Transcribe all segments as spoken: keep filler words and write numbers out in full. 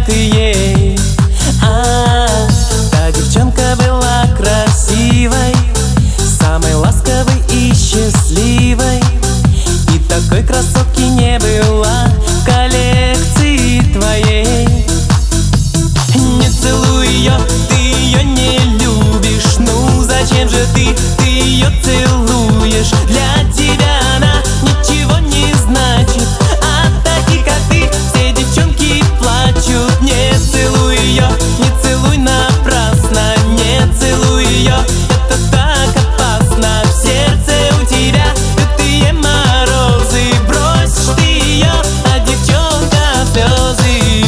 ты ей. А, та девчонка была красивой, самой ласковой и счастливой, и такой красотки не было в коллекции твоей. Не целуй ее, ты ее не любишь. Ну зачем же ты, ты ее целуешь? Для тебя она ничего не значит, а таких, как ты, все девчонки плачут. Не целуй ее, не целуй напрасно, не целуй ее, это так опасно. В сердце у тебя лютые морозы, бросишь ты ее, а девчонка слезы.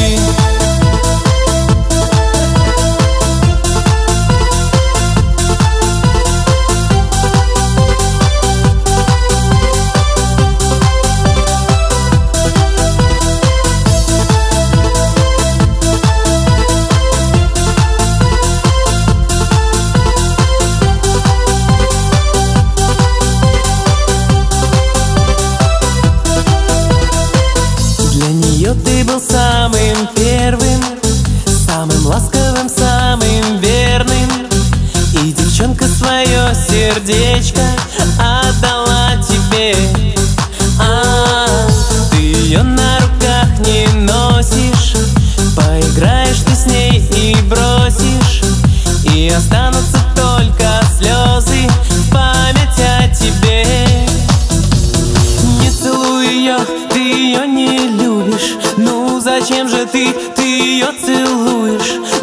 Ты был самым первым, самым ласковым, самым верным, и девчонка свое сердечко отдала тебе. А, ты ее на руках не носишь, поиграешь ты с ней и бросишь, и останутся только слезы в память о тебе. Не целуй ее, ты ее не любишь. Ну зачем же ты, ты ее целуешь?